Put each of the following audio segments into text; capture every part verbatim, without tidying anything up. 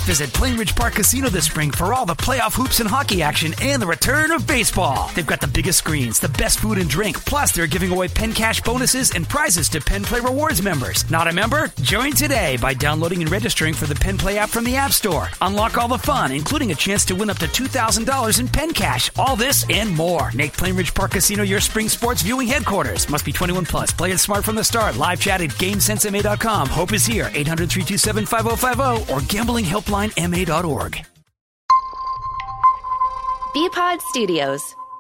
Visit Plainridge Park Casino this spring for all the playoff hoops and hockey action and the return of baseball. They've got the biggest screens, the best food and drink, plus they're giving away Penn Cash bonuses and prizes to Penn Play Rewards members. Not a member? Join today by downloading and registering for the Penn Play app from the App Store. Unlock all the fun, including a chance to win up to two thousand dollars in Penn Cash. All this and more. Make Plainridge Park Casino your spring sports viewing headquarters. Must be twenty-one plus. Play it smart from the start. Live chat at GameSense M A dot com. Hope is here. eight hundred, three two seven, five oh five oh or gambling helpline M A dot org. B-Pod Studios.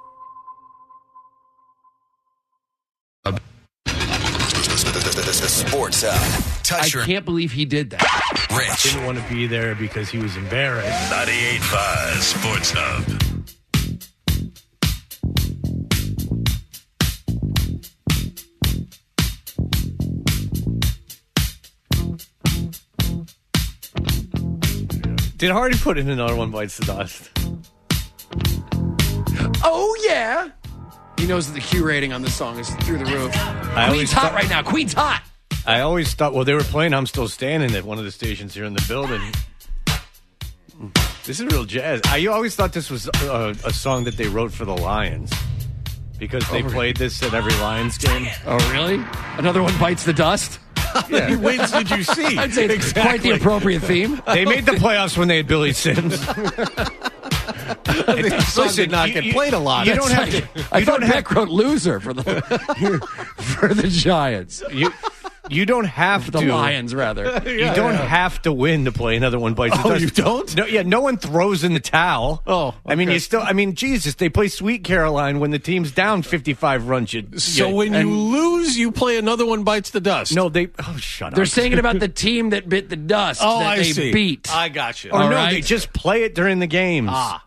Sports Hub. Touch I your can't believe he did that. Rich. Didn't want to be there because he was embarrassed. ninety-eight point five Sports Hub. Did Hardy put in another one bites the dust? Oh, yeah. He knows that the Q rating on this song is through the roof. I Queen's always hot thought- right now. Queen's hot. I always thought, well, they were playing I'm Still Standing at one of the stations here in the building. This is real jazz. I always thought this was a, a song that they wrote for the Lions because they Oh, played this at every Lions game. Oh, really? Another one bites the dust? How many wins did you see? I'd say it's quite the appropriate theme. They made the playoffs when they had Billy Sims. Song did not get played a lot. You don't have Like, to. I You thought don't have Beck wrote loser for the for the Giants. You, you don't have The to. Lions, rather. You don't have to win to play another one bites the Oh, dust. you don't? No, yeah, no one throws in the towel. Oh, I mean, okay. you still. I mean, Jesus, they play Sweet Caroline when the team's down fifty-five runs. You, So you- when and- you lose, you play another one bites the dust. no, they. Oh, shut They're up. saying it about the team that bit the dust Oh, that I they see. beat. I got you. Or All no, right. they just play it during the games. Ah.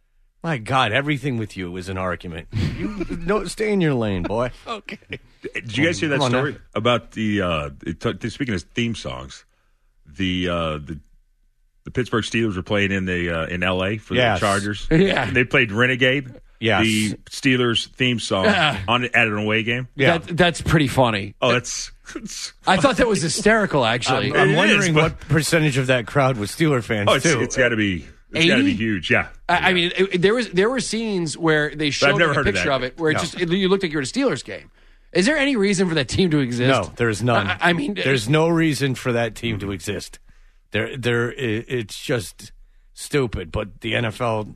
My God, everything with you is an argument. You no, stay in your lane, boy. Okay. Did you guys hear that Come on story now. about the, uh, it t- speaking of theme songs, the uh, the the Pittsburgh Steelers were playing in the uh, in L A for Yes. the Chargers. Yeah. And they played Renegade, Yes. the Steelers theme song Yeah. on at an away game. Yeah. That, that's pretty funny. Oh, that's. it's- I thought that was hysterical, actually. I'm, I'm It wondering is, but- what percentage of that crowd was Steeler fans oh, it's, too. it's got to be. It's got to be eighty? huge. Yeah. I, I mean, it, it- there was there were scenes where they showed never like, a heard of picture that. of, it where it No. just it, you looked like you were at a Steelers game. Is there any reason for that team to exist? No, there's none. I, I mean, there's no reason for that team to exist. There, there. i- It's just stupid. But the N F L,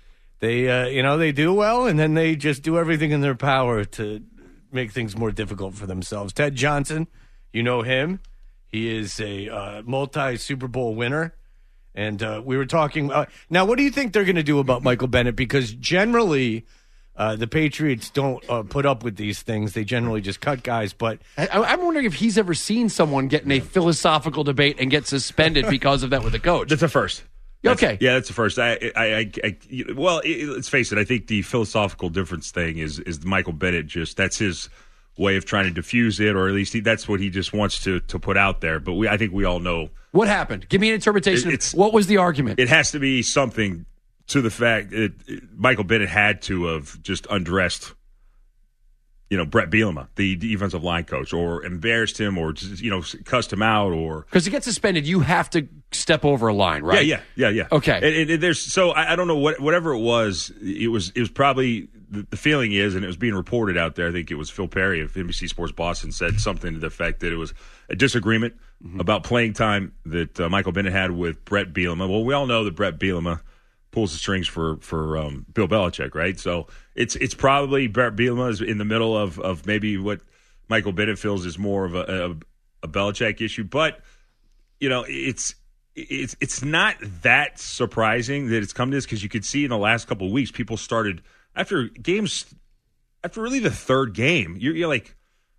they, uh, you know, they do well, and then they just do everything in their power to make things more difficult for themselves. Ted Johnson, you know him. He is a uh, multi Super Bowl winner. And uh, we were talking. Uh, now, what do you think they're going to do about Michael Bennett? Because generally, uh, the Patriots don't uh, put up with these things. They generally just cut guys. But I, I'm wondering if he's ever seen someone get in a philosophical debate and get suspended because of that with a coach. That's a first. That's- Okay. Yeah, that's the first. I, I, I, I well, it, let's face it. I think the philosophical difference thing is is Michael Bennett. Just that's his way of trying to diffuse it, or at least he, that's what he just wants to to put out there. But we, I think we all know What happened? Give me an interpretation. It- of it's- what was the argument? it has to be something to the fact that Michael Bennett had to have just undressed, you know, Brett Bielema, the defensive line coach, or embarrassed him, or just, you know, cussed him out, or Because to get suspended, you have to step over a line, right? yeah, yeah, yeah, yeah. Okay. And, and- and there's so I, I don't know what whatever it was. It was it was probably the, the feeling is, and it was being reported out there. I think it was Phil Perry of N B C Sports Boston said something to the effect that it was a disagreement Mm-hmm. about playing time that uh, Michael Bennett had with Brett Bielema. Well, we all know that Brett Bielema pulls the strings for for um, Bill Belichick, right? So it's it's probably Brett Bielema is in the middle of of maybe what Michael Bennett feels is more of a, a, a Belichick issue, but you know it's. It's it's not that surprising that it's come to this because you could see in the last couple of weeks people started after games after really the third game you're, you're like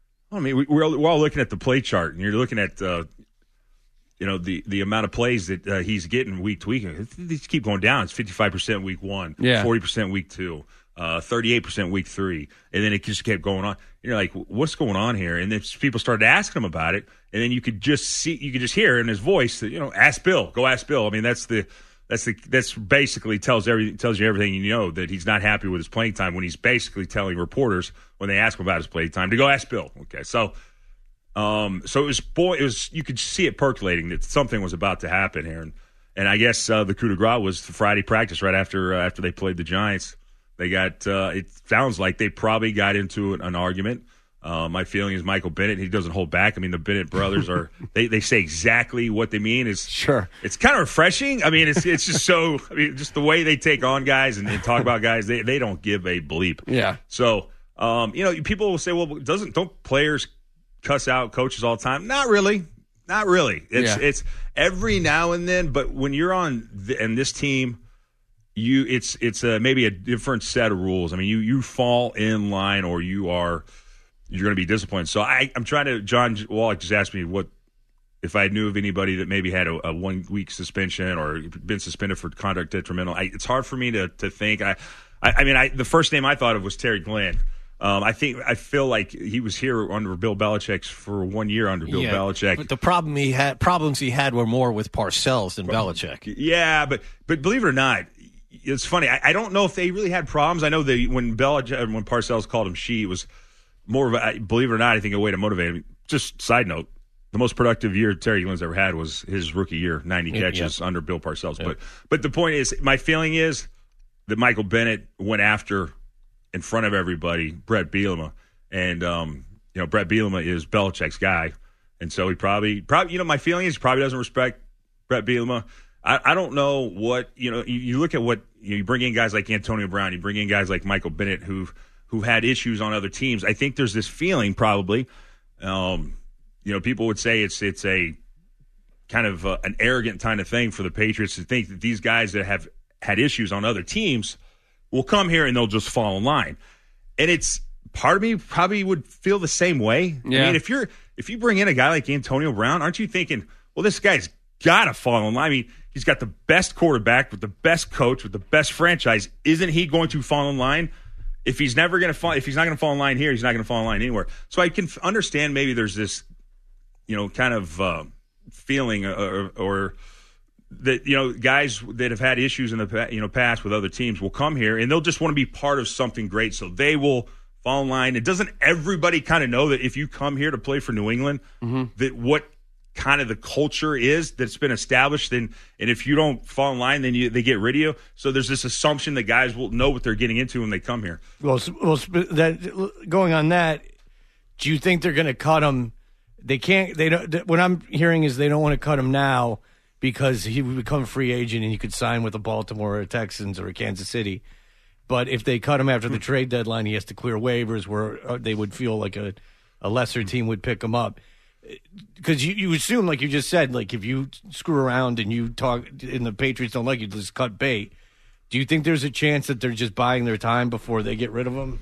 I mean we, we're all, we're all looking at the play chart and you're looking at uh, you know the, the amount of plays that uh, he's getting week to week. These keep going down. It's fifty-five percent week one, Yeah. forty percent week two, uh, thirty-eight percent week three, and then it just kept going on. You're like, what's going on here? And then people started asking him about it, and then you could just see, you could just hear in his voice that, you know, ask Bill, go ask Bill. I mean, that's the, that's the, that's basically tells every tells you everything you know that he's not happy with his playing time when he's basically telling reporters when they ask him about his playing time to go ask Bill. Okay, so, um, so it was boy, it was you could see it percolating that something was about to happen here, and And I guess uh, the coup de grace was the Friday practice right after uh, after they played the Giants. They got. Uh, it sounds like they probably got into an, an argument. Uh, my feeling is Michael Bennett. He doesn't hold back. I mean, the Bennett brothers are. they, they say exactly what they mean. Is sure. It's kind of refreshing. I mean, it's it's just so. I mean, just the way they take on guys and, and talk about guys. They they don't give a bleep. Yeah. So um, you know, people will say, well, doesn't don't players cuss out coaches all the time? Not really. Not really. It's yeah. it's every now and then, but when you're on the, and this team, you it's it's a, maybe a different set of rules. I mean, you you fall in line or you are you're going to be disciplined. So I I'm trying to. John Wallach just asked me what if I knew of anybody that maybe had a, a one week suspension or been suspended for conduct detrimental. I, it's hard for me to to think. I I, I mean, I the first name I thought of was Terry Glenn. Um, I think I feel like he was here under Bill Belichick's for one year under Bill yeah, Belichick. But the problem he had problems he had were more with Parcells than Belichick. Yeah, but but believe it or not, it's funny. I, I don't know if they really had problems. I know they when Belichick when Parcells called him she, it was more of a, believe it or not, I think a way to motivate him. Just side note, the most productive year Terry Glenn's ever had was his rookie year, ninety catches yeah. under Bill Parcells. Yeah. But but the point is, my feeling is that Michael Bennett went after. In front of everybody, Brett Bielema, and um, you know Brett Bielema is Belichick's guy, and so he probably, probably, you know, my feeling is he probably doesn't respect Brett Bielema. I, I don't know what you know. You, you look at what you, know, you bring in guys like Antonio Brown, you bring in guys like Michael Bennett who who had issues on other teams. I think there's this feeling probably, um, you know, people would say it's it's a kind of uh, an arrogant kind of thing for the Patriots to think that these guys that have had issues on other teams will come here and they'll just fall in line. And it's part of me probably would feel the same way. Yeah. I mean, if you're if you bring in a guy like Antonio Brown, aren't you thinking, well, this guy's got to fall in line? I mean, he's got the best quarterback with the best coach with the best franchise. Isn't he going to fall in line? If he's never going to fall, if he's not going to fall in line here, he's not going to fall in line anywhere. So I can understand maybe there's this, you know, kind of uh, feeling or, or that, you know, guys that have had issues in the you know past with other teams will come here and they'll just want to be part of something great. So they will fall in line. And doesn't everybody kind of know that if you come here to play for New England, mm-hmm. that what kind of the culture is that's been established, and and if you don't fall in line, then you, they get rid of you. So there's this assumption that guys will know what they're getting into when they come here. Well, well, that going on that, do you think they're going to cut him? They can't. They don't. What I'm hearing is they don't want to cut him now, because he would become a free agent and he could sign with the Baltimore or Texans or Kansas City. But if they cut him after the trade deadline, he has to clear waivers where they would feel like a, a lesser team would pick him up. Because you, you assume, like you just said, like if you screw around and you talk and the Patriots don't like you, just cut bait. Do you think there's a chance that they're just buying their time before they get rid of him?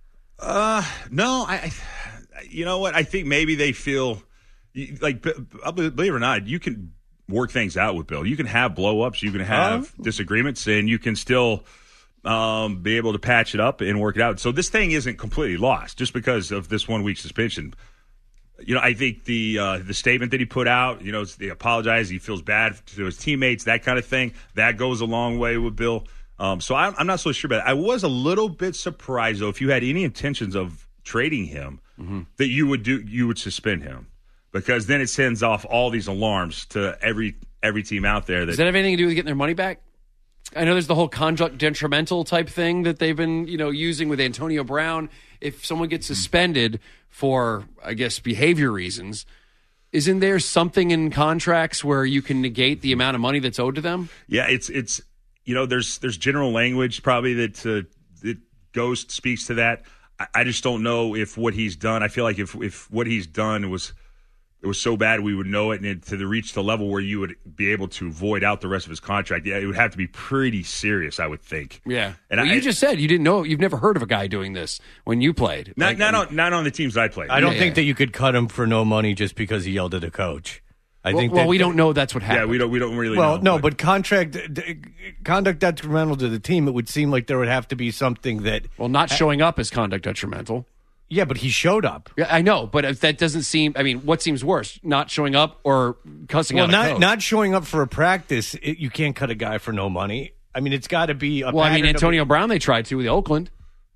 Uh, no. I, you know what? I think maybe they feel like, believe it or not, you can work things out with Bill. You can have blow-ups, you can have uh, disagreements, and you can still um, be able to patch it up and work it out. So this thing isn't completely lost just because of this one-week suspension. You know, I think the uh, the statement that he put out, you know, they apologize, he feels bad to his teammates, that kind of thing, that goes a long way with Bill. Um, so I'm, I'm not so sure about it. I was a little bit surprised, though, if you had any intentions of trading him, mm-hmm. that you would do you would suspend him. Because then it sends off all these alarms to every every team out there. That, Does that have anything to do with getting their money back? I know there's the whole conduct detrimental type thing that they've been, you know, using with Antonio Brown. If someone gets suspended for, I guess, behavior reasons, isn't there something in contracts where you can negate the amount of money that's owed to them? Yeah, it's it's you know, there's there's general language probably that uh, that goes speaks to that. I, I just don't know if what he's done. I feel like if if what he's done was. It was so bad we would know it, and it, to reach the level where you would be able to void out the rest of his contract, yeah, it would have to be pretty serious, I would think. Yeah, and well, I, you just said you didn't know, you've never heard of a guy doing this when you played. Not, like, not on not on the teams I played. I don't yeah, think yeah. that you could cut him for no money just because he yelled at a coach. I well, think. Well, that, we don't know that's what happened. Yeah, we don't. We don't really. Well, know, no, but, but contract d- conduct detrimental to the team. It would seem like there would have to be something that. Well, not showing up is conduct detrimental. Yeah, but he showed up. Yeah, I know, but if that doesn't seem. I mean, what seems worse, not showing up or cussing well, out a not coach? not showing up for a practice. It, you can't cut a guy for no money. I mean, it's got to be a. Well, I mean, pattern Antonio of, Brown, they tried to with Oakland.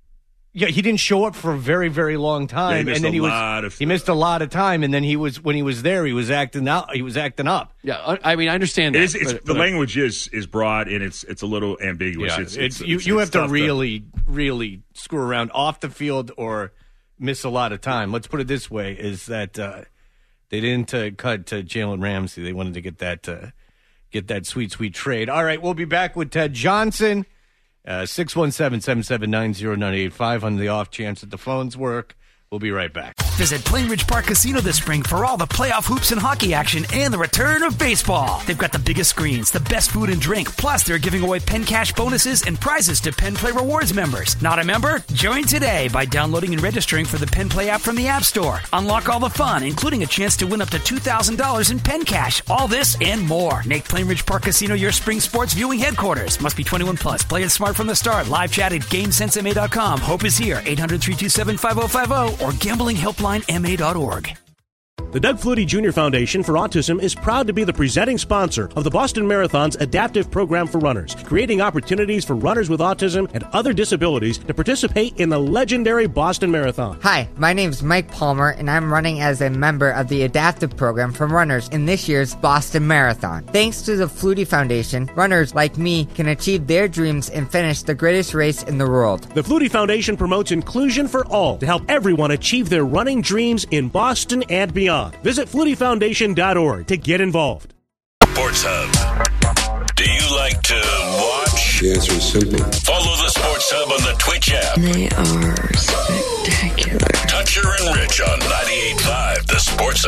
Yeah, he didn't show up for a very, very long time, Yeah, he missed and then a he was lot of- he missed a lot of time, and then he was when he was there, he was acting out. He was acting up. Yeah, I I mean, I understand that. It is, it's, but- the but- language is is broad and it's it's a little ambiguous. Yeah, it's, it's, it's, you it's, you it's have to tough really, really screw around off the field or miss a lot of time. Let's put it this way: is that uh, they didn't uh, cut to Jalen Ramsey. They wanted to get that uh, get that sweet, sweet trade. All right, we'll be back with Ted Johnson. Uh, six one seven, seven seven nine, zero nine eight five on the off chance that the phones work. We'll be right back. Visit Plainridge Park Casino this spring for all the playoff hoops and hockey action and the return of baseball. They've got the biggest screens, the best food and drink, plus they're giving away Penn Cash bonuses and prizes to Penn Play Rewards members. Not a member? Join today by downloading and registering for the Penn Play app from the App Store. Unlock all the fun, including a chance to win up to two thousand dollars in Penn Cash. All this and more. Make Plainridge Park Casino your spring sports viewing headquarters. Must be twenty-one plus. Play it smart from the start. Live chat at game sense m a dot com. Hope is here. eight hundred, three two seven, five oh five oh or gambling helpline m a dot org. The Doug Flutie Junior Foundation for Autism is proud to be the presenting sponsor of the Boston Marathon's adaptive program for runners, creating opportunities for runners with autism and other disabilities to participate in the legendary Boston Marathon. Hi, my name is Mike Palmer, and I'm running as a member of the adaptive program for runners in this year's Boston Marathon. Thanks to the Flutie Foundation, runners like me can achieve their dreams and finish the greatest race in the world. The Flutie Foundation promotes inclusion for all to help everyone achieve their running dreams in Boston and beyond. Visit flutie foundation dot org to get involved. Sports Hub. Do you like to watch? The answer is simple. Follow the Sports Hub on the Twitch app. They are spectacular. Toucher and Rich on ninety-eight point five, the Sports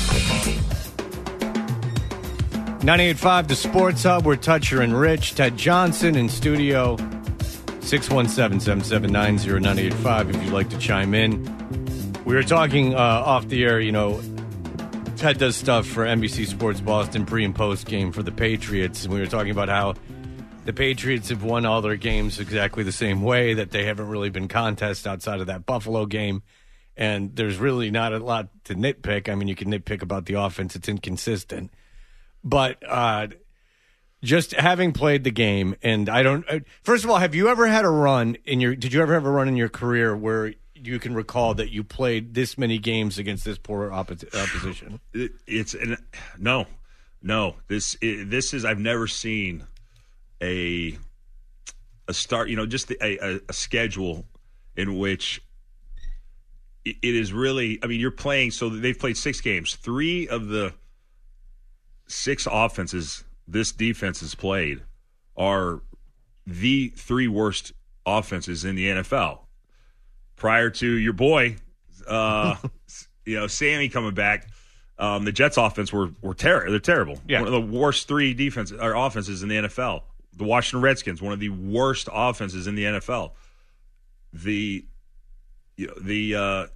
Hub. ninety-eight point five, the Sports Hub. We're Toucher and Rich. Ted Johnson in studio. six one seven, seven seven nine, zero nine eight five if you'd like to chime in. We were talking uh, off the air, you know, Ted does stuff for N B C Sports Boston pre and post game for the Patriots, and we were talking about how the Patriots have won all their games exactly the same way, that they haven't really been contests outside of that Buffalo game, and there's really not a lot to nitpick. I mean, you can nitpick about the offense. It's inconsistent. But uh, just having played the game, and I don't uh, – first of all, have you ever had a run in your – did you ever have a run in your career where – you can recall that you played this many games against this poor oppo- opposition? It, it's an, no, no. This it, this is I've never seen a a start. You know, just the, a, a schedule in which it, it is really. I mean, you're playing. So they've played six games. Three of the six offenses this defense has played are the three worst offenses in the N F L. Prior to your boy, uh, you know, Sammy coming back, um, the Jets' offense were were ter- they're terrible. Yeah. One of the worst three defense or offenses in the N F L. The Washington Redskins, one of the worst offenses in the N F L. The you know, the uh,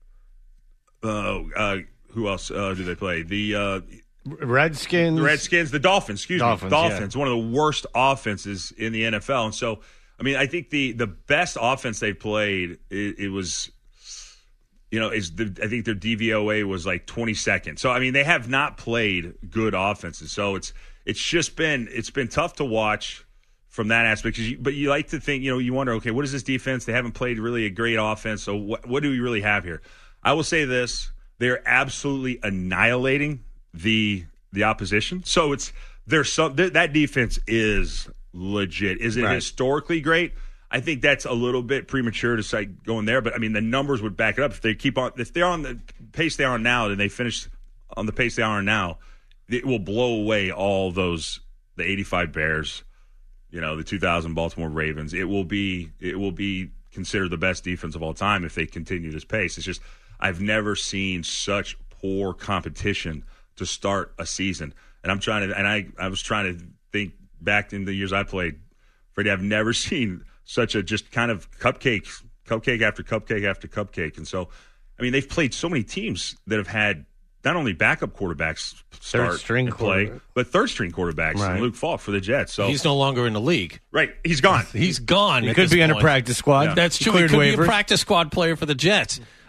uh, uh, who else uh, do they play? The uh, Redskins, the Redskins, the Dolphins. Excuse Dolphins, me, Dolphins. Yeah. One of the worst offenses in the N F L, and so. I mean, I think the, the best offense they played, it, it was, you know, is the, I think their D V O A was like twenty-second. So I mean, they have not played good offenses. So it's it's just been it's been tough to watch from that aspect. You, but you like to think, you know, you wonder, okay, what is this defense? They haven't played really a great offense. So what what do we really have here? I will say this: they're absolutely annihilating the the opposition. So it's there's some that defense is. Legit. Is it right. historically great? I think that's a little bit premature to say going there, but I mean the numbers would back it up. If they keep on, if they're on the pace they are now, then they finish on the pace they are now, it will blow away all those the eighty-five Bears, you know, the two thousand Baltimore Ravens. It will be it will be considered the best defense of all time if they continue this pace. It's just I've never seen such poor competition to start a season, and I'm trying to and I I was trying to think. Back in the years I played, Freddie, I've never seen such a just kind of cupcake, cupcake after cupcake after cupcake. And so, I mean, they've played so many teams that have had not only backup quarterbacks start third string and play, quarterback. but third string quarterbacks. Right. And Luke Falk for the Jets. So he's no longer in the league. Right, he's gone. He's gone. He at could this be in a point. practice squad. Yeah. That's true. He Cleared could be waivers. a practice squad player for the Jets.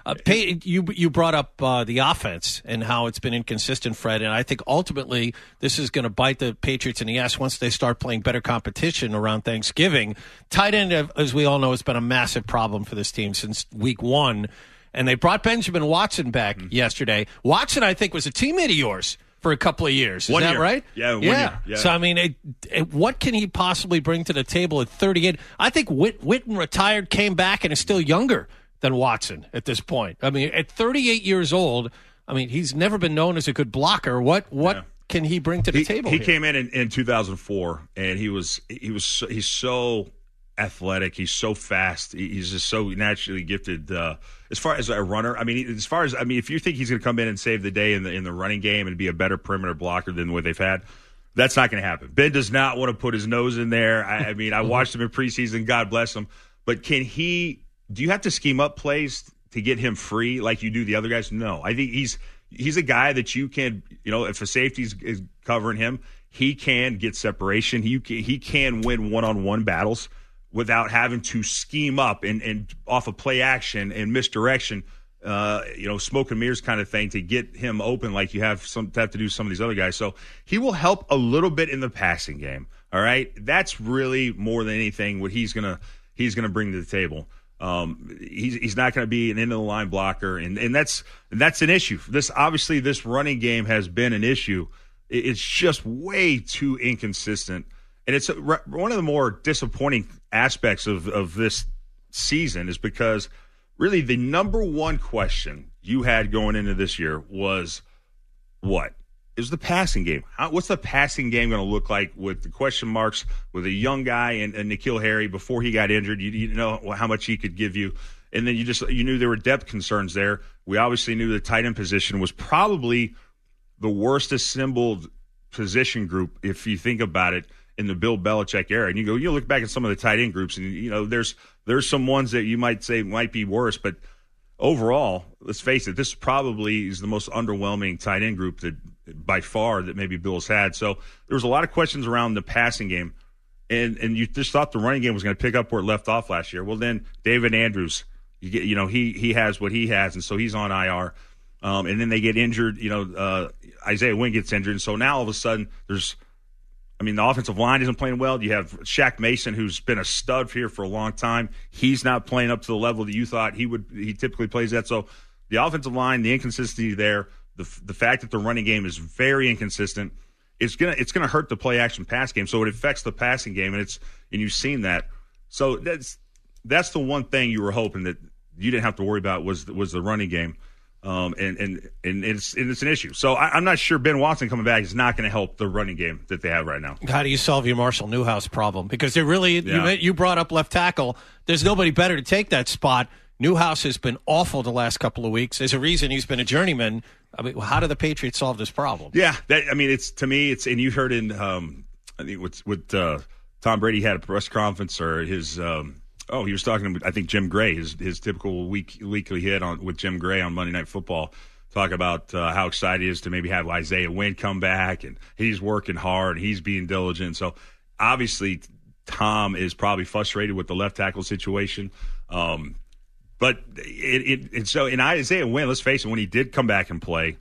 Uh, Pay, you you brought up uh, the offense and how it's been inconsistent, Fred, and I think ultimately this is going to bite the Patriots in the ass once they start playing better competition around Thanksgiving. Tight end, as we all know, has been a massive problem for this team since week one, and they brought Benjamin Watson back mm-hmm. yesterday. Watson, I think, was a teammate of yours for a couple of years. Is one that year. right? Yeah, one yeah. year. Yeah. So, I mean, it, it, what can he possibly bring to the table at thirty-eight? I think Whit, Witten retired, came back, and is still younger than Watson at this point. I mean, at thirty-eight years old, I mean, he's never been known as a good blocker. What what yeah. can he bring to the he, table? He here? came in, in in two thousand four, and he was he was so, he's so athletic. He's so fast. He's just so naturally gifted. Uh, as far as a runner, I mean, as far as I mean, if you think he's going to come in and save the day in the in the running game and be a better perimeter blocker than what they've had, that's not going to happen. Ben does not want to put his nose in there. I, I mean, I watched him in preseason. God bless him. But can he? Do you have to scheme up plays to get him free like you do the other guys? No, I think he's he's a guy that you can, you know, if a safety is covering him, he can get separation. He can, he can win one on one battles without having to scheme up and, and off of play action and misdirection, uh, you know, smoke and mirrors kind of thing to get him open like you have some have to do some of these other guys. So he will help a little bit in the passing game. All right, that's really more than anything what he's gonna he's gonna bring to the table. Um, he's he's not going to be an end of the line blocker, and, and that's that's an issue. This obviously this running game has been an issue. It's just way too inconsistent. And it's a, one of the more disappointing aspects of, of this season is because really the number one question you had going into this year was what? It was the passing game. How, what's the passing game going to look like with the question marks with a young guy and, and N'Keal Harry before he got injured? You, you know how much he could give you. And then you just you knew there were depth concerns there. We obviously knew the tight end position was probably the worst assembled position group if you think about it in the Bill Belichick era. And you go, you look back at some of the tight end groups, and you know there's there's some ones that you might say might be worse, but overall, let's face it, this probably is the most underwhelming tight end group that by far that maybe Bill's had. So there was a lot of questions around the passing game, and and you just thought the running game was going to pick up where it left off last year. Well, then David Andrews, you get you know he he has what he has, and so he's on I R. Um, and then they get injured. You know, uh, Isaiah Wynn gets injured, and so now all of a sudden there's. I mean, the offensive line isn't playing well. You have Shaq Mason, who's been a stud here for a long time. He's not playing up to the level that you thought he would. He typically plays at. So the offensive line, the inconsistency there, the the fact that the running game is very inconsistent, it's gonna it's gonna hurt the play action pass game. So it affects the passing game, and it's and you've seen that. So that's that's the one thing you were hoping that you didn't have to worry about was was the running game. Um, and, and, and, it's, and it's an issue. So I, I'm not sure Ben Watson coming back is not going to help the running game that they have right now. How do you solve your Marshall Newhouse problem? Because they're really, yeah. you, you brought up left tackle. There's nobody better to take that spot. Newhouse has been awful the last couple of weeks. There's a reason he's been a journeyman. I mean, how do the Patriots solve this problem? Yeah, that, I mean, it's to me, it's and you heard in, um, I think with, with uh, Tom Brady had a press conference or his um, – Oh, he was talking to, I think, Jim Gray, his his typical week, weekly hit on with Jim Gray on Monday Night Football, talk about uh, how excited he is to maybe have Isaiah Wynn come back, and he's working hard, he's being diligent. So, obviously, Tom is probably frustrated with the left tackle situation. Um, but it, it, it so in Isaiah Wynn, let's face it, when he did come back and play,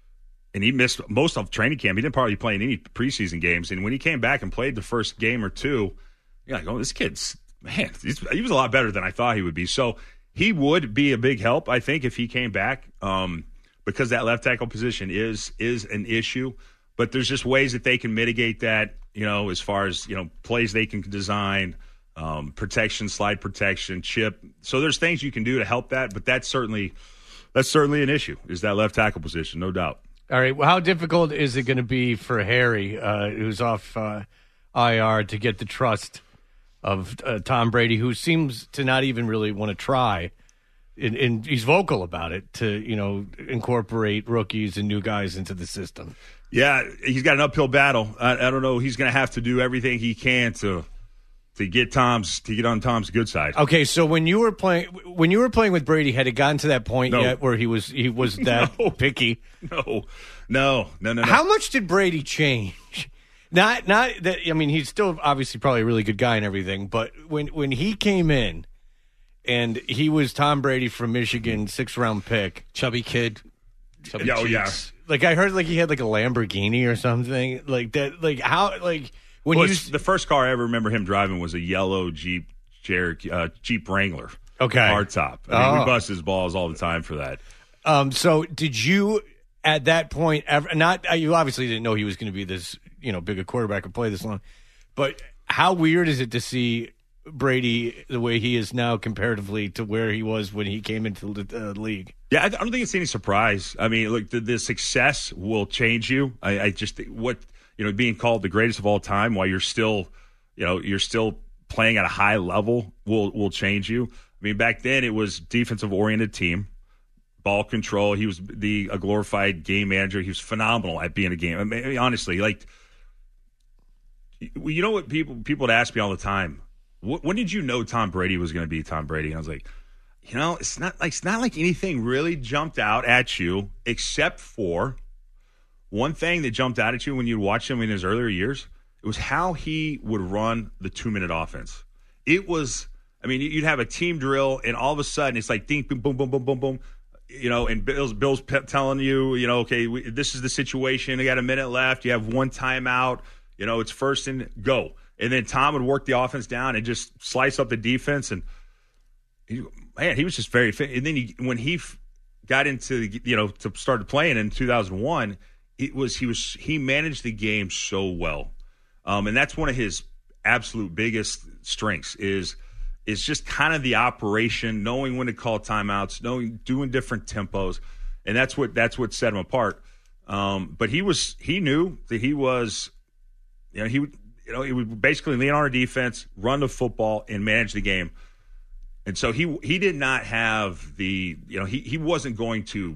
and he missed most of training camp, he didn't probably play in any preseason games. And when he came back and played the first game or two, you're like, oh, this kid's Man, he was a lot better than I thought he would be. So he would be a big help, I think, if he came back, um, because that left tackle position is is an issue. But there's just ways that they can mitigate that, you know, as far as, you know, plays they can design, um, protection, slide protection, chip. So there's things you can do to help that. But that's certainly that's certainly an issue, is that left tackle position, no doubt. All right. Well, how difficult is it going to be for Harry, uh, who's off uh, I R, to get the trust of uh, Tom Brady, who seems to not even really want to try, and, and he's vocal about it, to, you know, incorporate rookies and new guys into the system? Yeah, he's got an uphill battle. I, I don't know. He's going to have to do everything he can to to get Tom's to get on Tom's good side. Okay, so when you were playing when you were playing with Brady, had it gotten to that point no. yet where he was he was that no. picky? No, no, no, no, no. How much did Brady change? Not, not that. I mean, he's still obviously probably a really good guy and everything. But when when he came in, and he was Tom Brady from Michigan, sixth round pick, chubby kid. Chubby Yeah, oh, yeah. cheeks. Like I heard, like he had like a Lamborghini or something like that. Like how, like when Well, you it's- the first car I ever remember him driving was a yellow Jeep Cherokee, uh, Jeep Wrangler. Okay. Hardtop. I mean, Oh. we bust his balls all the time for that. Um, so did you at that point ever not uh, you obviously didn't know he was going to be this, you know, big a quarterback and play this long. But how weird is it to see Brady the way he is now comparatively to where he was when he came into the uh, league? Yeah, I I don't think it's any surprise. I mean, look, the, the success will change you. I, I just think what you know, being called the greatest of all time while you're still, you know, you're still playing at a high level will will change you. I mean, back then it was defensive oriented team, ball control. He was the a glorified game manager. He was phenomenal at being a game. I mean, honestly, like, you know what people people would ask me all the time. When did you know Tom Brady was going to be Tom Brady? And I was like, you know, it's not like it's not like anything really jumped out at you, except for one thing that jumped out at you when you watched him in his earlier years. It was how he would run the two-minute offense. It was, I mean, you'd have a team drill, and all of a sudden it's like ding, boom, boom, boom, boom, boom, boom. You know, and Bill's Bill's pe- telling you, you know, okay, we, this is the situation. You got a minute left. You have one timeout. You know, it's first and go. And then Tom would work the offense down and just slice up the defense. And, he, man, he was just very fit. And then he, when he f- got into, you know, to started playing in two thousand one, it was he was he managed the game so well. Um, and that's one of his absolute biggest strengths is is just kind of the operation, knowing when to call timeouts, knowing doing different tempos. And that's what that's what set him apart. Um, but he was he knew that he was, you know, he would. You know, he would basically lean on our defense, run the football, and manage the game. And so he he did not have the, you know, he, he wasn't going to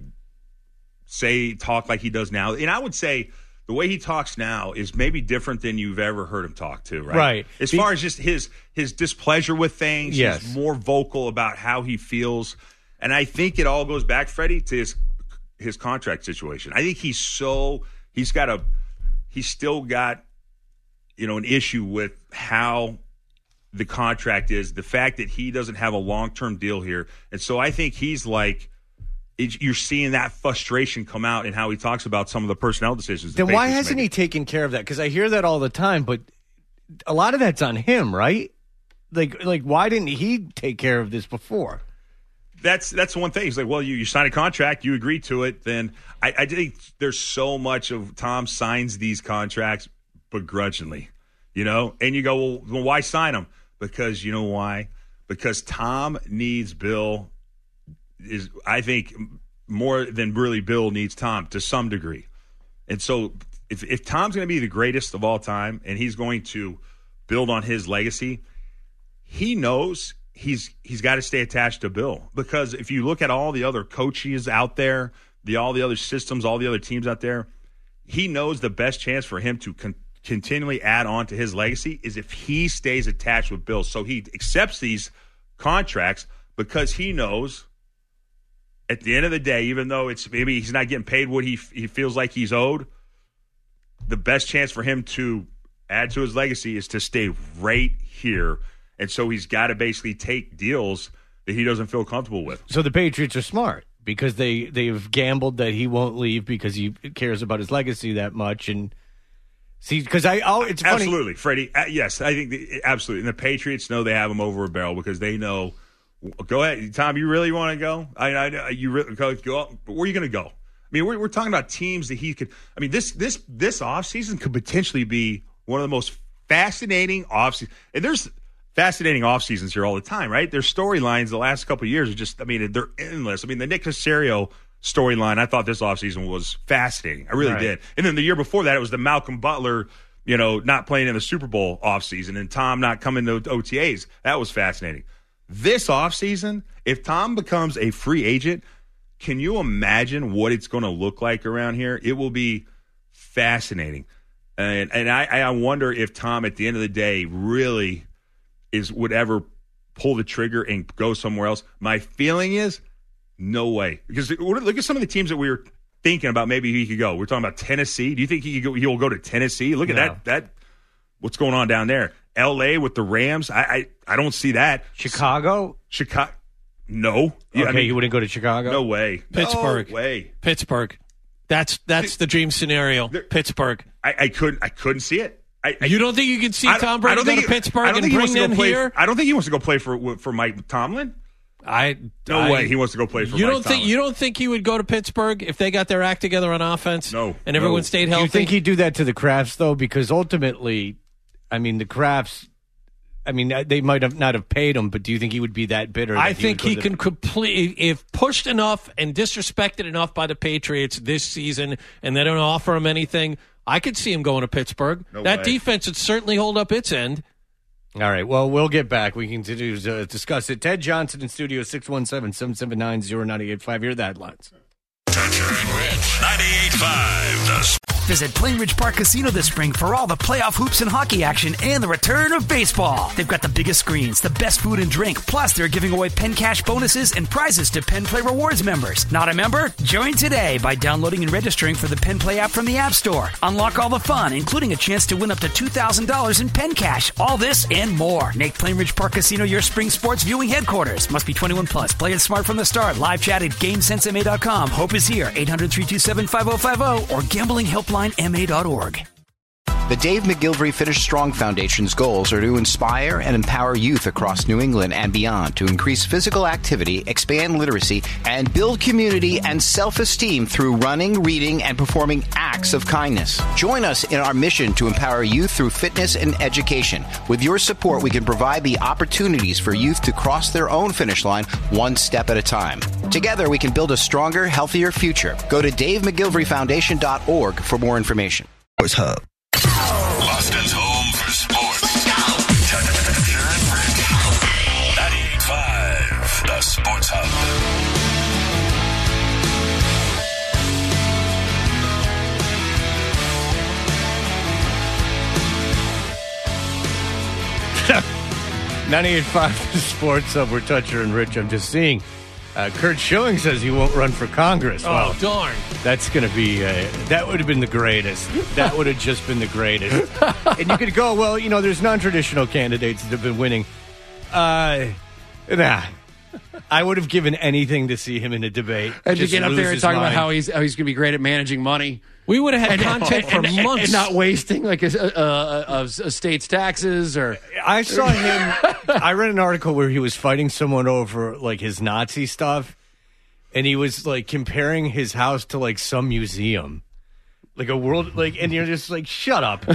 say, talk like he does now. And I would say the way he talks now is maybe different than you've ever heard him talk to, right? Right. As Be- far as just his his displeasure with things, Yes. he's more vocal about how he feels. And I think it all goes back, Freddie, to his his contract situation. I think he's so, he's got a, he's still got, you know, an issue with how the contract is, the fact that he doesn't have a long-term deal here. And so I think he's like, it, you're seeing that frustration come out in how he talks about some of the personnel decisions. Then why hasn't he taken care of that? Because I hear that all the time, but a lot of that's on him, right? Like, like why didn't he take care of this before? That's that's one thing. He's like, well, you, you sign a contract, you agree to it. Then I, I think there's so much of Tom signs these contracts begrudgingly, you know? And you go, well, well, why sign them? Because you know why? Because Tom needs Bill, is I think, more than really Bill needs Tom to some degree. And so if, if Tom's going to be the greatest of all time and he's going to build on his legacy, he knows he's he's got to stay attached to Bill. Because if you look at all the other coaches out there, the all the other systems, all the other teams out there, he knows the best chance for him to con- continually add on to his legacy is if he stays attached with Bill. So he accepts these contracts because he knows at the end of the day, even though it's maybe he's not getting paid what he he feels like he's owed, the best chance for him to add to his legacy is to stay right here. And so he's got to basically take deals that he doesn't feel comfortable with. So the Patriots are smart because they, they've gambled that he won't leave because he cares about his legacy that much. And see, because I, oh, it's funny. Absolutely, Freddie. Uh, yes, I think the, absolutely. And the Patriots know they have him over a barrel because they know. Go ahead, Tom. You really want to go? I, I you really go. go but where are you going to go? I mean, we're, we're talking about teams that he could. I mean, this this this offseason could potentially be one of the most fascinating offseasons. And there's fascinating off seasons here all the time, right? Their storylines the last couple of years are just. I mean, they're endless. I mean, the Nick Caserio storyline. I thought this offseason was fascinating. I really right. did. And then the year before that, it was the Malcolm Butler, you know, not playing in the Super Bowl offseason and Tom not coming to O T As. That was fascinating. This offseason, if Tom becomes a free agent, can you imagine what it's going to look like around here? It will be fascinating. And and I, I wonder if Tom, at the end of the day, really is would ever pull the trigger and go somewhere else. My feeling is no way. Because look at some of the teams that we were thinking about maybe he could go. We're talking about Tennessee. Do you think he could go, he'll go to Tennessee? Look at No. that. That what's going on down there. L A with the Rams. I, I I don't see that. Chicago? Chicago. No. Yeah, okay, I mean, you wouldn't go to Chicago? No way. Pittsburgh. No way. Pittsburgh. That's that's the dream scenario. There- Pittsburgh. I, I couldn't. I couldn't see it. I, I, You don't think you could see I don't- Tom I Brady don't go to think he- Pittsburgh I don't and think he bring wants to go them play, here? I don't think he wants to go play for for Mike Tomlin. I No I- way he wants to go play for You Mike don't think Tomlin. you don't think he would go to Pittsburgh if they got their act together on offense? No, and everyone no. stayed Do healthy. you think he'd do that to the Crafts, though? Because ultimately, I mean, the Crafts, I mean, they might have not have paid him, but do you think he would be that bitter? I that think would go he to can complete if pushed enough and disrespected enough by the Patriots this season, and they don't offer him anything. I could see him going to Pittsburgh. No that way. defense would certainly hold up its end. All right. Well, we'll get back. We can continue to uh, discuss it. Ted Johnson in studio, six one seven, seven seven nine, zero nine eight five. Hear that, lads. Toucher and Rich. ninety-eight point five. The Visit Plainridge Park Casino this spring for all the playoff hoops and hockey action and the return of baseball. They've got the biggest screens, the best food and drink, plus they're giving away Penn Cash bonuses and prizes to Penn Play Rewards members. Not a member? Join today by downloading and registering for the Penn Play app from the App Store. Unlock all the fun, including a chance to win up to two thousand dollars in Penn Cash. All this and more. Make Plainridge Park Casino your spring sports viewing headquarters. Must be twenty-one plus. Play it smart from the start. Live chat at game sense m a dot com. Hope is here. eight hundred, three two seven, five oh five oh or gambling helpline m a dot org. The Dave McGilvery Finish Strong Foundation's goals are to inspire and empower youth across New England and beyond to increase physical activity, expand literacy, and build community and self-esteem through running, reading, and performing acts of kindness. Join us in our mission to empower youth through fitness and education. With your support, we can provide the opportunities for youth to cross their own finish line one step at a time. Together, we can build a stronger, healthier future. Go to dave mcgilvery foundation dot org for more information. Sports Hub. Boston's home for sports. Toucher and Rich. ninety-eight point five. The Sports Hub. ninety-eight point five, the Sports Hub. We're Toucher and Rich. I'm just seeing. Uh, Kurt Schilling says he won't run for Congress. Oh, Well, darn. that's going to be, uh, that would have been the greatest. That would have just been the greatest. And you could go, well, you know, there's non-traditional candidates that have been winning. Uh, nah. I would have given anything to see him in a debate. And to Just get up lose there and his talk about mind. how he's how he's going to be great at managing money. We would have had content for and, and- months. and not wasting like a, a, a, a state's taxes or. I saw him. I read an article where he was fighting someone over like his Nazi stuff, and he was like comparing his house to like some museum, like a world. Like, and you're just like, shut up,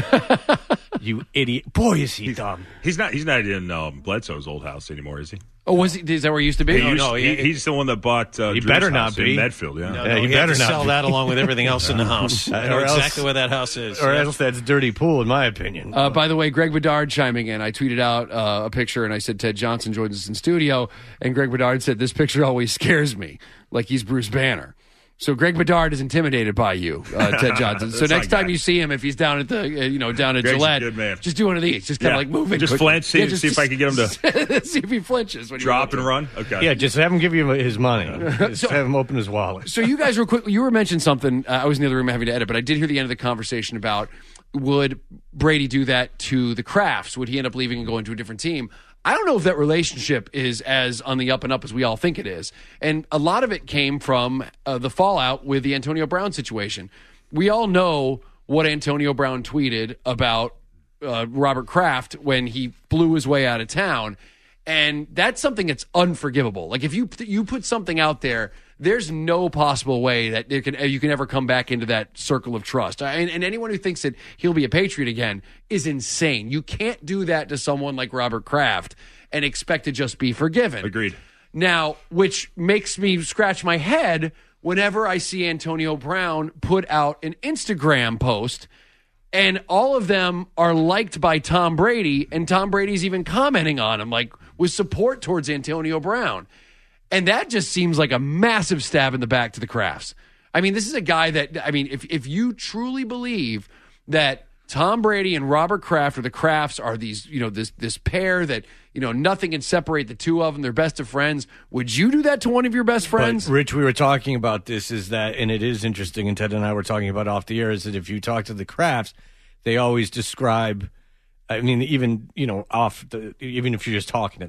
you idiot! Boy, is he dumb. He's not. He's not in um, Bledsoe's old house anymore, is he? Oh, was he? Is that where he used to be? He used- no, he- he- he's the one that bought. Uh, He Drew's better not house be. in Medfield. Yeah. No, Yeah, no, he he had better to not sell be. that along with everything else in the house. I know Or else- exactly where that house is. Or Yeah. else that's dirty pool, in my opinion. Uh, by the way, Greg Bedard chiming in. I tweeted out uh, a picture and I said Ted Johnson joins us in studio, and Greg Bedard said this picture always scares me, like he's Bruce Banner. So Greg Bedard is intimidated by you, uh, Ted Johnson. So That's next not time guy. you see him, if he's down at the, uh, you know, down at Greg's a Gillette, good man. just do one of these, just kind Yeah. of like moving, Just quick- flinch, see- just- see if I can get him to see if he flinches. When you Drop go and to him. run. Okay. yeah, just have him give you his money. Just So- have him open his wallet. So you guys were quick. You were mentioning something. Uh, I was in the other room having to edit, but I did hear the end of the conversation about would Brady do that to the Crafts? Would he end up leaving and going to a different team? I don't know if that relationship is as on the up and up as we all think it is. And a lot of it came from uh, the fallout with the Antonio Brown situation. We all know what Antonio Brown tweeted about uh, Robert Kraft when he blew his way out of town. And that's something that's unforgivable. Like if you you put something out there, there's no possible way that there can you can ever come back into that circle of trust. And, and anyone who thinks that he'll be a Patriot again is insane. You can't do that to someone like Robert Kraft and expect to just be forgiven. Agreed. Now, which makes me scratch my head whenever I see Antonio Brown put out an Instagram post. And all of them are liked by Tom Brady, and Tom Brady's even commenting on him, like with support towards Antonio Brown. And that just seems like a massive stab in the back to the Crafts. I mean, this is a guy that, I mean, if if you truly believe that Tom Brady and Robert Kraft or the Crafts are these, you know, this this pair that, you know, nothing can separate the two of them, they're best of friends, would you do that to one of your best friends? But, Rich, we were talking about this, is that, and it is interesting, and Ted and I were talking about off the air, is that if you talk to the Crafts, they always describe, I mean, even, you know, off the, even if you're just talking to them,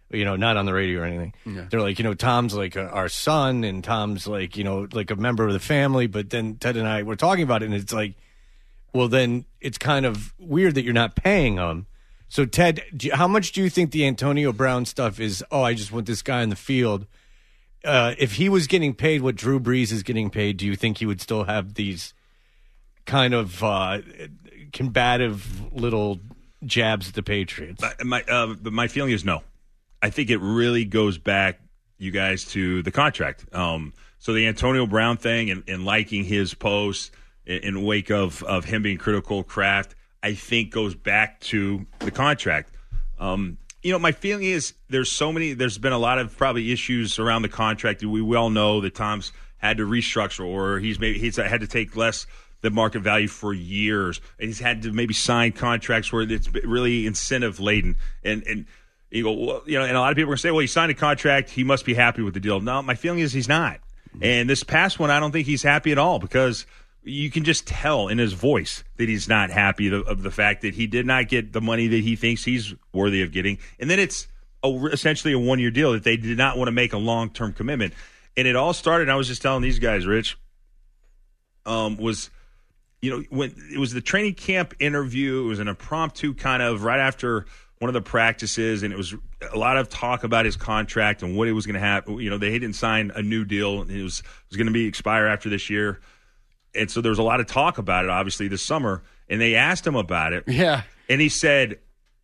You know, not on the radio or anything. Yeah. They're like, you know, Tom's like a, our son, and Tom's like, you know, like a member of the family. But then Ted and I were talking about it, and it's like, well, then it's kind of weird that you're not paying him. So, Ted, do you, how much do you think the Antonio Brown stuff is, oh, I just want this guy in the field? Uh, if he was getting paid what Drew Brees is getting paid, do you think he would still have these kind of uh, combative little jabs at the Patriots? My, uh, my feeling is no. I think it really goes back, you guys, to the contract. Um, so the Antonio Brown thing and, and liking his posts in, in wake of, of him being critical of Kraft, I think goes back to the contract. Um, you know, my feeling is there's so many, there's been a lot of probably issues around the contract. We, we all know that Tom's had to restructure, or he's maybe he's had to take less than market value for years. And he's had to maybe sign contracts where it's really incentive laden. And, and, You go, well, you know, and a lot of people are going to say, well, he signed a contract. He must be happy with the deal. No, my feeling is he's not. And this past one, I don't think he's happy at all, because you can just tell in his voice that he's not happy of the fact that he did not get the money that he thinks he's worthy of getting. And then it's a, essentially a one-year deal that they did not want to make a long-term commitment. And it all started, I was just telling these guys, Rich, um, was, you know, when it was the training camp interview, it was an impromptu kind of right after – one of the practices, and it was a lot of talk about his contract and what it was going to happen. You know, they didn't sign a new deal. It was, it was going to be expire after this year. And so there was a lot of talk about it, obviously, this summer. And they asked him about it. Yeah. And he said,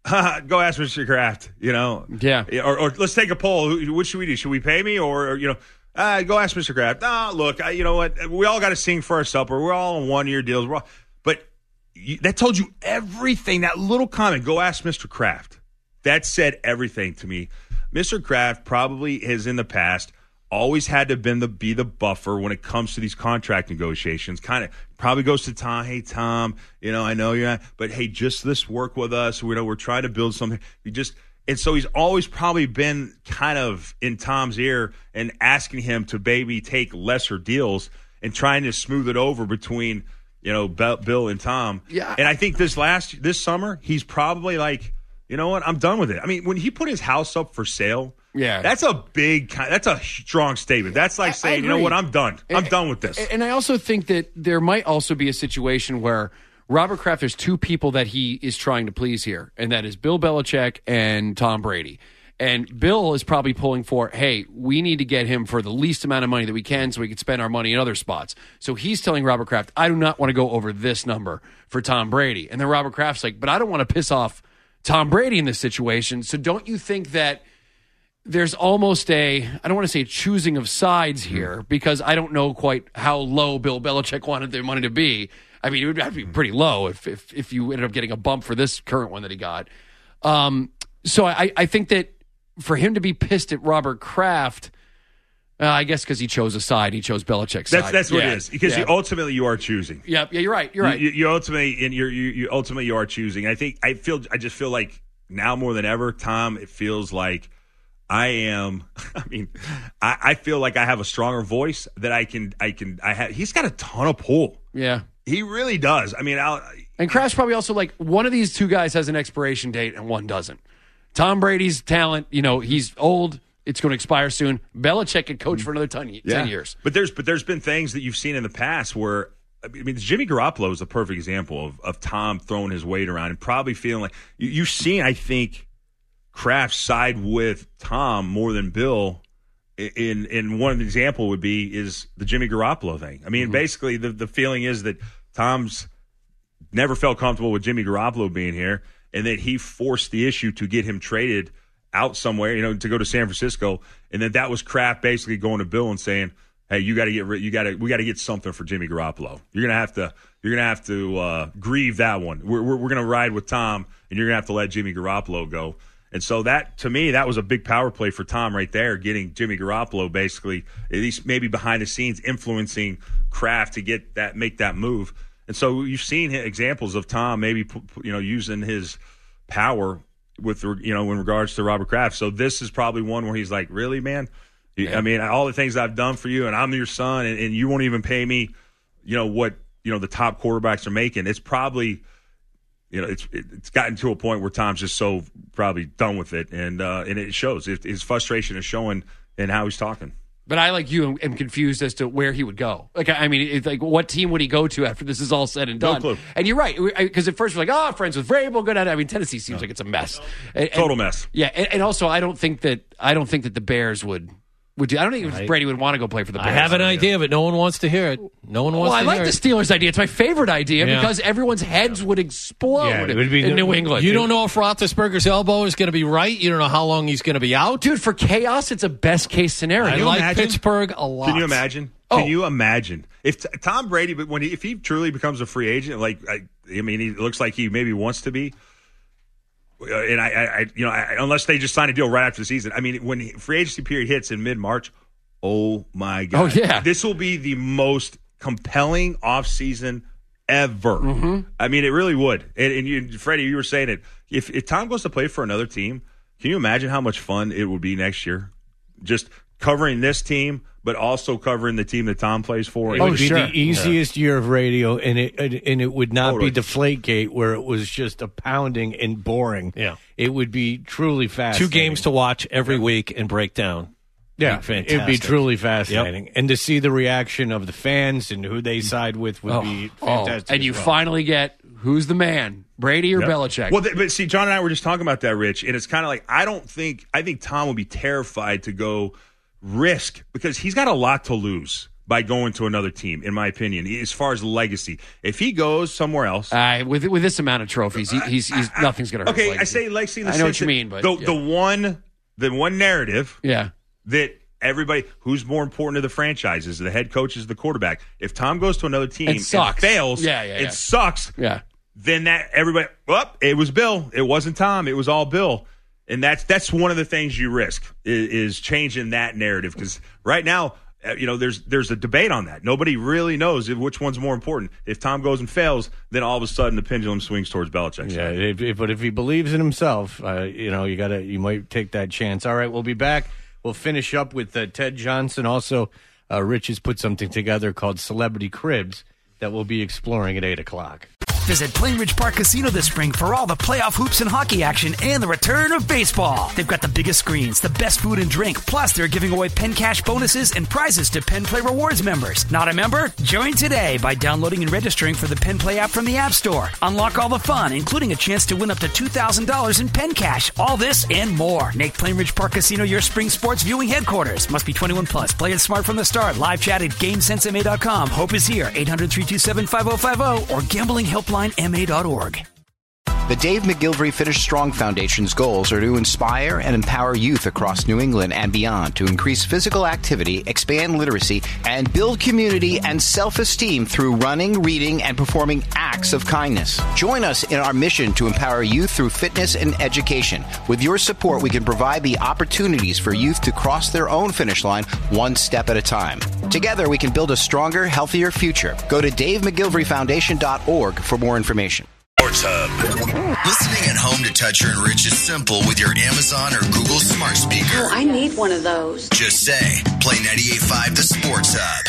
go ask Mister Kraft, you know. Yeah. Or, or let's take a poll. What should we do? Should we pay me? Or, or you know, uh, go ask Mister Kraft. Ah, oh, look, I, you know what? We all got to sing for our supper. We're all on one-year deals. We're all, but you, that told you everything. That little comment, go ask Mister Kraft. That said everything to me. Mister Kraft probably has in the past always had to been the, be the buffer when it comes to these contract negotiations. Kind of probably goes to Tom. Hey, Tom, you know, I know you're not, but hey, just this work with us. We know we're trying to build something. We just, and so he's always probably been kind of in Tom's ear and asking him to maybe take lesser deals and trying to smooth it over between, you know, Bill and Tom. Yeah. And I think this last, this summer, he's probably like, you know what? I'm done with it. I mean, when he put his house up for sale, yeah, that's a big, that's a strong statement. That's like saying, you know what? I'm done. I'm and, done with this. And I also think that there might also be a situation where Robert Kraft, there's two people that he is trying to please here, and that is Bill Belichick and Tom Brady. And Bill is probably pulling for, hey, we need to get him for the least amount of money that we can so we can spend our money in other spots. So he's telling Robert Kraft, I do not want to go over this number for Tom Brady. And then Robert Kraft's like, but I don't want to piss off Tom Brady in this situation. So don't you think that there's almost a, I don't want to say choosing of sides here, because I don't know quite how low Bill Belichick wanted their money to be. I mean, it would have to be pretty low if if, if you ended up getting a bump for this current one that he got. Um, so I, I think that for him to be pissed at Robert Kraft, uh, I guess because he chose a side, he chose Belichick's that's, side. That's what yeah. it is. Because yeah. you ultimately you are choosing. Yeah, yeah, you're right. You're right. You, you ultimately and you're, you you ultimately you are choosing. I think I feel I just feel like now more than ever, Tom, it feels like I am. I mean, I, I feel like I have a stronger voice that I can. I can. I have. He's got a ton of pull. Yeah, he really does. I mean, I'll, and Kraft's probably also like one of these two guys has an expiration date and one doesn't. Tom Brady's talent, you know, he's old. It's going to expire soon. Belichick could coach for another ten, yeah. ten years. But there's but there's been things that you've seen in the past where. I mean, Jimmy Garoppolo is a perfect example of, of Tom throwing his weight around and probably feeling like you, you've seen, I think, Kraft side with Tom more than Bill. In in one example would be is the Jimmy Garoppolo thing. I mean, mm-hmm. basically the, the feeling is that Tom's never felt comfortable with Jimmy Garoppolo being here, and that he forced the issue to get him traded out somewhere, you know, to go to San Francisco, and that that was Kraft basically going to Bill and saying, hey, you got to get you got to we got to get something for Jimmy Garoppolo. You're gonna have to you're gonna have to uh, grieve that one. We're we're, we're gonna ride with Tom, and you're gonna have to let Jimmy Garoppolo go. And so that to me, that was a big power play for Tom right there, getting Jimmy Garoppolo basically at least maybe behind the scenes influencing Kraft to get that make that move. And so you've seen examples of Tom maybe you know using his power with you know in regards to Robert Kraft. So this is probably one where he's like, really, man. Yeah. I mean, all the things I've done for you, and I'm your son, and, and you won't even pay me, you know, what, you know, the top quarterbacks are making. It's probably, you know, it's it's gotten to a point where Tom's just so probably done with it, and uh, and it shows. It, his frustration is showing in how he's talking. But I, like you, am, am confused as to where he would go. Like, I mean, it's like, what team would he go to after this is all said and done? No clue. And you're right, because at first we're like, oh, friends with Vrabel, good at it. I mean, Tennessee seems no. like it's a mess, and, total and, mess. Yeah, and, and also I don't think that I don't think that the Bears would would do. I don't think right. Brady would want to go play for the Bears. I have an idea, but no one wants to hear it. No one wants. Well, to I like hear the Steelers' idea. It's my favorite idea yeah. because everyone's heads would explode yeah, it would be in New, New England. You don't know if Roethlisberger's elbow is going to be right. You don't know how long he's going to be out, dude. For chaos, it's a best case scenario. I like imagine? Pittsburgh a lot. Can you imagine? Oh. Can you imagine if t- Tom Brady, but when he, if he truly becomes a free agent, like I, I mean, he looks like he maybe wants to be. And I, I you know, I, unless they just sign a deal right after the season. I mean, when free agency period hits in mid March. Oh, my God. Oh, yeah. This will be the most compelling offseason ever. Mm-hmm. I mean, it really would. And, and you, Freddie, you were saying it. If, if Tom goes to play for another team, can you imagine how much fun it would be next year? Just covering this team, but also covering the team that Tom plays for. It oh, would be sure. the easiest yeah. year of radio, and it and it would not totally. be Deflategate, where it was just a pounding and boring. Yeah. It would be truly fascinating. Two games to watch every week and break down. Yeah, fantastic. It'd be truly fascinating. Yep. And to see the reaction of the fans and who they side with would oh, be fantastic. Oh. And you well. finally get who's the man, Brady or yep. Belichick. Well, th- but see, John and I were just talking about that, Rich, and it's kind of like I don't think I think Tom would be terrified to go risk because he's got a lot to lose by going to another team, in my opinion, as far as legacy. If he goes somewhere else, uh, with with this amount of trophies, he, he's, he's I, nothing's going to hurt. Okay, legacy. I say legacy. In the I know sense what you mean, but the yeah. the one the one narrative, yeah, that. Everybody who's more important to the franchise is the head coach, is the quarterback. If Tom goes to another team it sucks. and fails, yeah, yeah, it yeah. sucks. Yeah. Then that everybody, well, it was Bill. It wasn't Tom. It was all Bill. And that's that's one of the things you risk is, is changing that narrative because right now, you know, there's there's a debate on that. Nobody really knows if, which one's more important. If Tom goes and fails, then all of a sudden the pendulum swings towards Belichick. Yeah, if, if, but if he believes in himself, uh, you know, you gotta you might take that chance. All right, we'll be back. We'll finish up with uh, Ted Johnson. Also, uh, Rich has put something together called Celebrity Cribs that we'll be exploring at eight o'clock. Visit Plainridge Park Casino this spring for all the playoff hoops and hockey action and the return of baseball. They've got the biggest screens, the best food and drink, plus they're giving away Penn Cash bonuses and prizes to Penn Play Rewards members. Not a member? Join today by downloading and registering for the Penn Play app from the App Store. Unlock all the fun, including a chance to win up to two thousand dollars in Penn Cash. All this and more. Make Plainridge Park Casino your spring sports viewing headquarters. Must be twenty-one plus. Play it smart from the start. Live chat at GameSense M A dot com. Hope is here. eight hundred, three two seven, five oh five oh or gambling helpline M A dot org. The Dave McGilvery Finish Strong Foundation's goals are to inspire and empower youth across New England and beyond to increase physical activity, expand literacy, and build community and self-esteem through running, reading, and performing acts of kindness. Join us in our mission to empower youth through fitness and education. With your support, we can provide the opportunities for youth to cross their own finish line one step at a time. Together, we can build a stronger, healthier future. Go to dave mcgilvery foundation dot org for more information. Sports Hub. Listening at home to Toucher and Rich is simple with your Amazon or Google smart speaker. Oh, I need one of those. Just say, play ninety-eight point five The Sports Hub.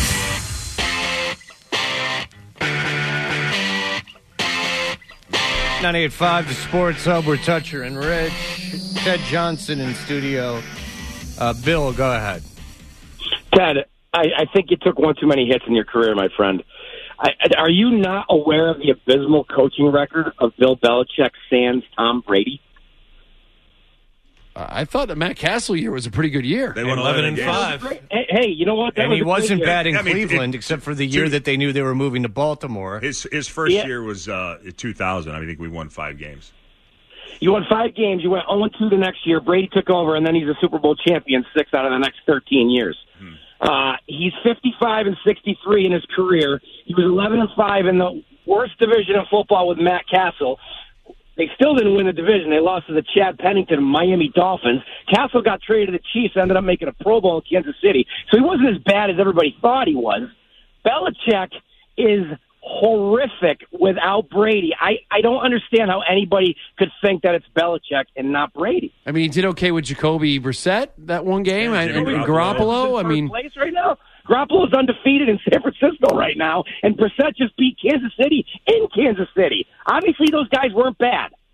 ninety-eight point five The Sports Hub. We're Toucher and Rich. Ted Johnson in studio. Uh, Bill, go ahead. Ted, I, I think you took one too many hits in your career, my friend. I, are you not aware of the abysmal coaching record of Bill Belichick sans Tom Brady? Uh, I thought the Matt Castle year was a pretty good year. They won eleven and five. Hey, hey, you know what? That and was he wasn't bad in I mean, Cleveland, it, except for the year dude, that they knew they were moving to Baltimore. His his first yeah. year was uh, two thousand. I think we won five games. You won five games. You went oh and two the next year. Brady took over, and then he's a Super Bowl champion six out of the next thirteen years. Hmm. Uh, he's fifty-five and sixty-three in his career. He was eleven and five in the worst division of football with Matt Castle. They still didn't win the division. They lost to the Chad Pennington Miami Dolphins. Castle got traded to the Chiefs, ended up making a Pro Bowl in Kansas City. So he wasn't as bad as everybody thought he was. Belichick is horrific without Brady. I, I don't understand how anybody could think that it's Belichick and not Brady. I mean, he did okay with Jacoby Brissett that one game, Yeah, and, and Garoppolo. Garoppolo. I mean, place right now. Garoppolo's undefeated in San Francisco right now, and Brissett just beat Kansas City in Kansas City. Obviously, those guys weren't bad.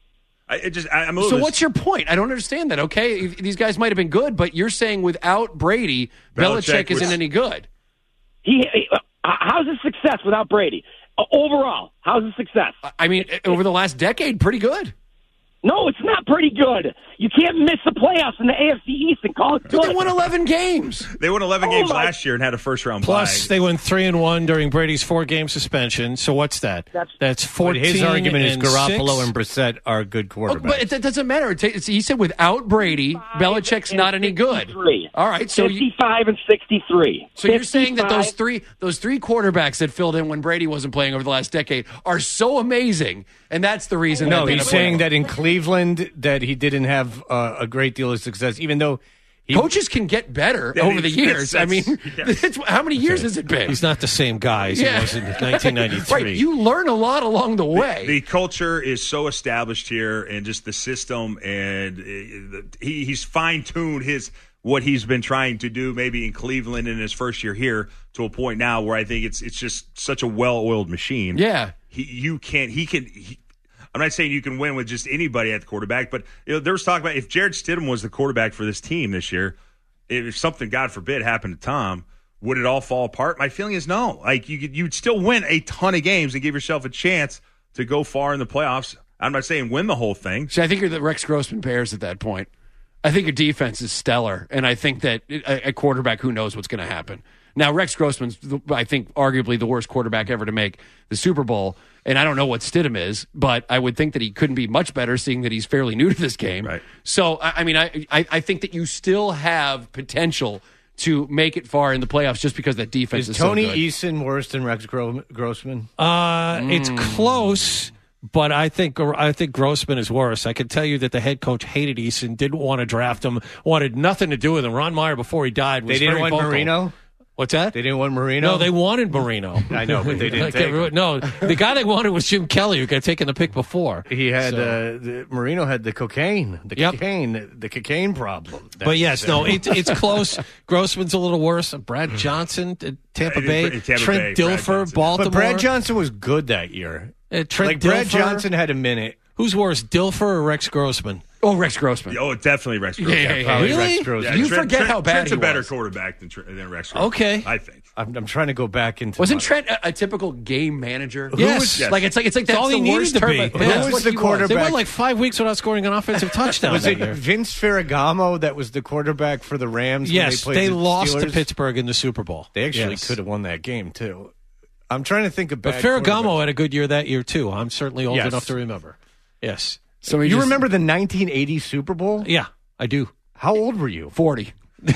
I it just I, I'm a So little what's your point? I don't understand that. Okay, if these guys might have been good, but you're saying without Brady, Belichick, Belichick isn't was- any good. He, uh, how's his success without Brady? Uh, overall, how's his success? I mean, over the last decade, pretty good. No, it's not pretty good. You can't miss the playoffs in the A F C East and call it good. They won eleven games. They won eleven Oh, games my- last year and had a first round Plus, bye. they went three and one during Brady's four-game suspension. So what's that? That's- That's But fourteen. his argument is and Garoppolo six. and Brissett are good Oh, quarterbacks. but it, it doesn't matter. It ta- it's- he said without Brady, Belichick's and not any good. sixty-three. All right, so you, fifty-five and sixty-three. so you're saying that those fifty-five three those three quarterbacks that filled in when Brady wasn't playing over the last decade are so amazing, and that's the reason. no, that he's they saying that in Cleveland that he didn't have uh, a great deal of success, even though he, coaches can get better Yeah, over the it's- years. I mean, yes. it's, how many years has it been? He's not the same guy as Yeah. he was in nineteen ninety-three. Right, you learn a lot along the way. The culture is so established here, and just the system, and uh, he, he's fine tuned his what he's been trying to do, maybe in Cleveland in his first year here, to a point now where I think it's it's just such a well oiled machine. yeah. He, you can't. He can. He, I'm not saying you can win with just anybody at the quarterback, but you know, there was talk about if Jared Stidham was the quarterback for this team this year, if something, God forbid, happened to Tom, would it all fall apart? My feeling is no. Like you, could, you'd still win a ton of games and give yourself a chance to go far in the playoffs. I'm not saying win the whole thing. See, I think you're the Rex Grossman Bears at that point. I think your defense is stellar, and I think that a, a quarterback, who knows what's going to happen. Now, Rex Grossman's, I think, arguably the worst quarterback ever to make the Super Bowl, and I don't know what Stidham is, but I would think that he couldn't be much better, seeing that he's fairly new to this game. Right. So, I, I mean, I, I I think that you still have potential to make it far in the playoffs just because that defense is is, Tony so good. Eason worse than Rex Gro- Grossman? Uh, It's close, but I think I think Grossman is worse. I can tell you that the head coach hated Eason, didn't want to draft him, wanted nothing to do with him. Ron Meyer, before he died, was They didn't very want vocal. Marino? What's that? They didn't want Marino? No, they wanted Marino. I know, but they didn't Like take everyone- him. No, the guy they wanted was Jim Kelly, who got taken the pick before. He had So- uh, the, Marino had the cocaine, the Yep. cocaine, the cocaine problem. But yes, no, it, it's close. Grossman's a little worse. Brad Johnson, uh, Tampa Uh, Bay. Tampa Trent Bay, Brad Dilfer, Johnson. Baltimore. But Brad Johnson was good that year. Uh, Trent like Brad Dilfer. Johnson had a minute. Who's worse, Dilfer or Rex Grossman? Oh, Rex Grossman. Oh, definitely Rex Grossman. Yeah, yeah, yeah. Probably Really? Rex Grossman. Yeah, You Trent- forget Trent- how bad Trent's he a better was. quarterback than, Tr- than Rex Grossman. Okay. I think. I'm, I'm trying to go back into. Wasn't my- Trent a, a typical game manager? Yes. was- yes. Like it's like it's like that's all he the needed worst to term. be. but Who that's was what the he quarterback? They Back- went like five weeks without scoring an offensive touchdown. Was that it year. Vince Ferragamo that was the quarterback for the Rams? Yes, when they, they played the lost to Steelers? Pittsburgh in the Super Bowl. They actually Yes. could have won that game too. I'm trying to think of But bad Ferragamo quarterbacks. had a good year that year too. I'm certainly old Yes. enough to remember. Yes. So he You just- remember the nineteen eighty Super Bowl? Yeah, I do. How old were you? forty.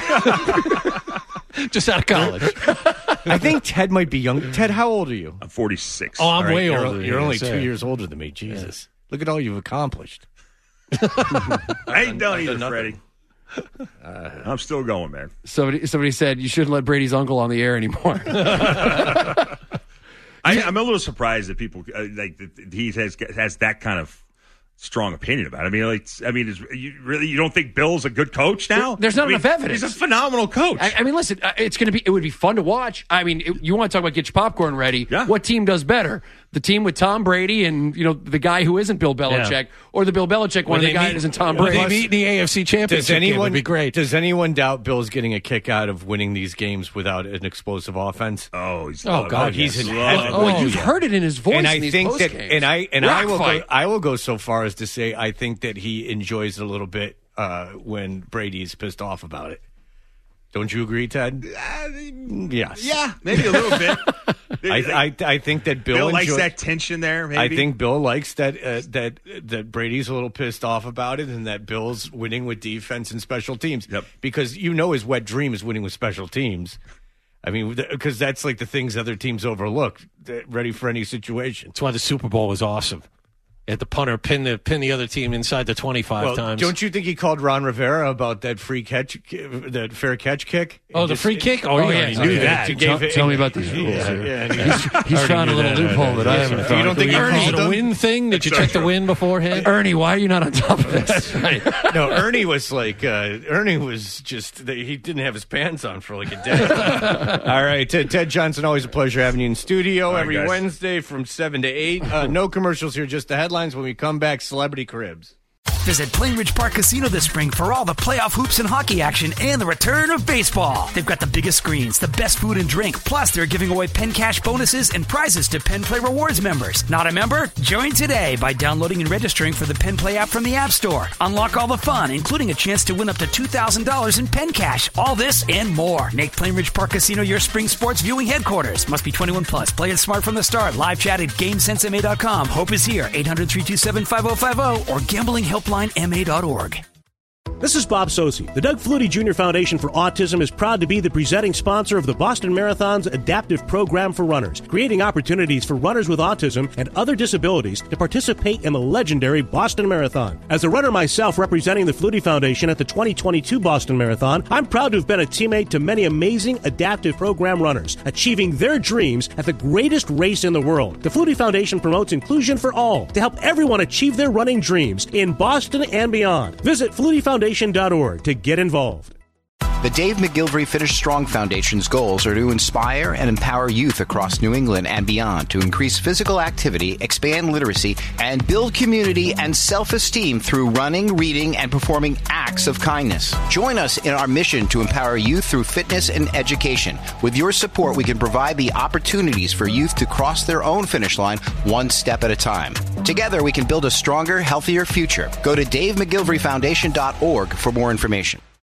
Just out of college. I think Ted might be young. Ted, how old are you? I'm forty-six. Oh, I'm All right, way you're, older. than You're you, only so- two years older than me. Jesus. Look at all you've accomplished. I ain't done either, nothing. Freddie. Uh, I'm still going, man. Somebody somebody said you shouldn't let Brady's uncle on the air anymore. I, I'm a little surprised that people uh, like that he has has that kind of strong opinion about it. I mean, like, I mean, is, you really you don't think Bill's a good coach now? There's not I mean, enough evidence. He's a phenomenal coach. I, I mean, listen, uh, it's going to be. It would be fun to watch. I mean, it, you want to talk about get your popcorn ready? Yeah. What team does better? The team with Tom Brady and you know the guy who isn't Bill Belichick, Yeah. or the Bill Belichick one, When the they guy meet- who isn't Tom when Brady? they meet in the A F C Championship Does anyone game would be great. Does anyone doubt Bill's getting a kick out of winning these games without an explosive offense? oh, he's Oh, God, he's yes. in Love heaven. it. Oh, Oh, you've yeah. heard it in his voice. and I in these think that, postgames. and I and I Rock will fight. go, I will go so far as to say I think that he enjoys it a little bit uh, when Brady's pissed off about it. Don't you agree, Ted? Yes. yeah, maybe a little bit. I, I I think that Bill, Bill likes enjoy- that tension there. Maybe. I think Bill likes that uh, that that Brady's a little pissed off about it, and that Bill's winning with defense and special teams. Yep. Because you know his wet dream is winning with special teams. I mean, because that's like the things other teams overlook. They're ready for any situation. That's why the Super Bowl was awesome. At the punter pin the pin the other team inside the twenty-five Well, times. don't you think he called Ron Rivera about that free catch, that fair catch kick? Oh, the Just- free kick? Oh, Oh, you yeah. already Okay. knew that. He Tell, gave it- tell me about these rules. Yeah, here. yeah, and he- He's, he's found a little loophole that I haven't found. You don't think he Ernie, called the him? win thing? Did you check the win beforehand? Ernie, why are you not on top of this? No, Ernie was like, uh, Ernie was just, he didn't have his pants on for like a day. All right, Ted, Ted Johnson, always a pleasure having you in studio right, every guys. Wednesday from seven to eight. Uh, no commercials here, just the headlines. When we come back, Celebrity Cribs. Visit Plainridge Park Casino this spring for all the playoff hoops and hockey action and the return of baseball. They've got the biggest screens, the best food and drink, plus they're giving away Penn Cash bonuses and prizes to Penn Play Rewards members. Not a member? Join today by downloading and registering for the Penn Play app from the App Store. Unlock all the fun, including a chance to win up to two thousand dollars in Penn Cash. All this and more. Make Plainridge Park Casino your spring sports viewing headquarters. Must be twenty-one plus. Play it smart from the start. Live chat at game sense m a dot com. Hope is here. eight hundred, three two seven, five oh five oh or gambling helpline m a dot org. This is Bob Sosi. The Doug Flutie Junior Foundation for Autism is proud to be the presenting sponsor of the Boston Marathon's adaptive program for runners, creating opportunities for runners with autism and other disabilities to participate in the legendary Boston Marathon. As a runner myself representing the Flutie Foundation at the twenty twenty-two Boston Marathon, I'm proud to have been a teammate to many amazing adaptive program runners, achieving their dreams at the greatest race in the world. The Flutie Foundation promotes inclusion for all to help everyone achieve their running dreams in Boston and beyond. Visit Flutie Foundation dot org to get involved. The Dave McGilvery Finish Strong Foundation's goals are to inspire and empower youth across New England and beyond to increase physical activity, expand literacy, and build community and self-esteem through running, reading, and performing acts of kindness. Join us in our mission to empower youth through fitness and education. With your support, we can provide the opportunities for youth to cross their own finish line one step at a time. Together, we can build a stronger, healthier future. Go to Dave McGilvery Foundation dot org for more information.